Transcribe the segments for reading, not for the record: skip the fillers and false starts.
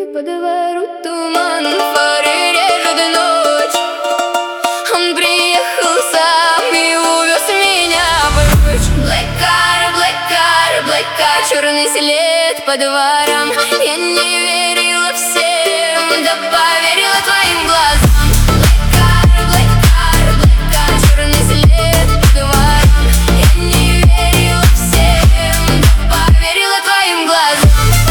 По двору туман, фары режет ночь. Он приехал сам и увез меня прочь. Black car, black car, черный след по дворам. Я не верила всем, да поверила твоим глазам. Black car, черный след по дворам. Я не верила всем, да поверила твоим глазам.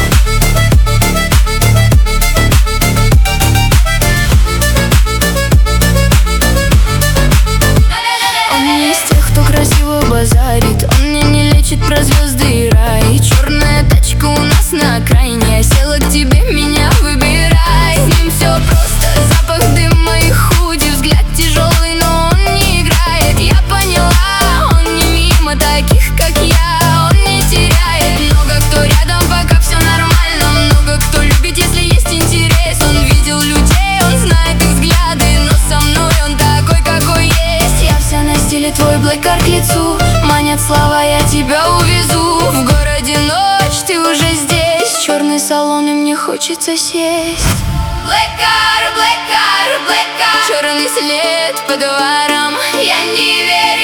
Красиво базарит, он меня не лечит про звезды и рай. Черная тачка у нас на окраине, я села к тебе, меня выбирай. С ним все просто, запах дыма и худи, взгляд тяжелый, но он не играет. Я поняла, он не мимо таких, как я, он не теряет. Много кто рядом, пока все нормально. Много кто любит, если есть интерес. Он видел людей, он знает их взгляды, но со мной он такой, какой есть. Я вся на стиле, твой black car к лицу. Манят слова, я тебя увезу. В городе ночь, ты уже здесь. Черный салон, и мне хочется сесть. Black car, черный след по дворам. Я не верю.